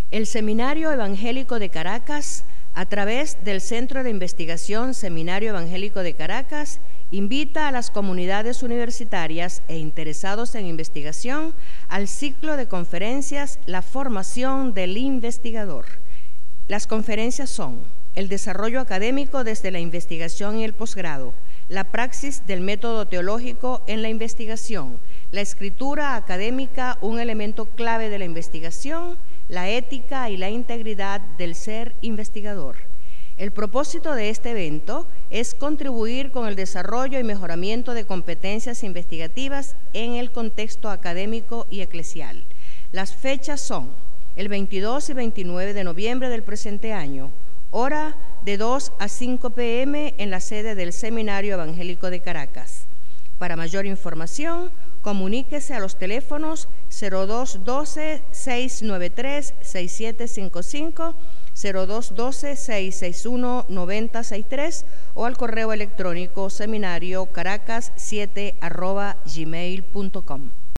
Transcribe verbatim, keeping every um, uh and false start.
El Seminario Evangélico de Caracas, a través del Centro de Investigación Seminario Evangélico de Caracas, invita a las comunidades universitarias e interesados en investigación al ciclo de conferencias La formación del investigador. Las conferencias son: el desarrollo académico desde la investigación y el posgrado, la praxis del método teológico en la investigación, la escritura académica, un elemento clave de la investigación, la ética y la integridad del ser investigador. El propósito de este evento es contribuir con el desarrollo y mejoramiento de competencias investigativas en el contexto académico y eclesial. Las fechas son el veintidós y veintinueve de noviembre del presente año, hora de dos a cinco p m en la sede del Seminario Evangélico de Caracas. Para mayor información, comuníquese a los teléfonos cero dos uno dos, seis nueve tres, seis siete cinco cinco, cero dos uno dos, seis seis uno, nueve cero seis tres o al correo electrónico seminario caracas siete arroba gmail punto com.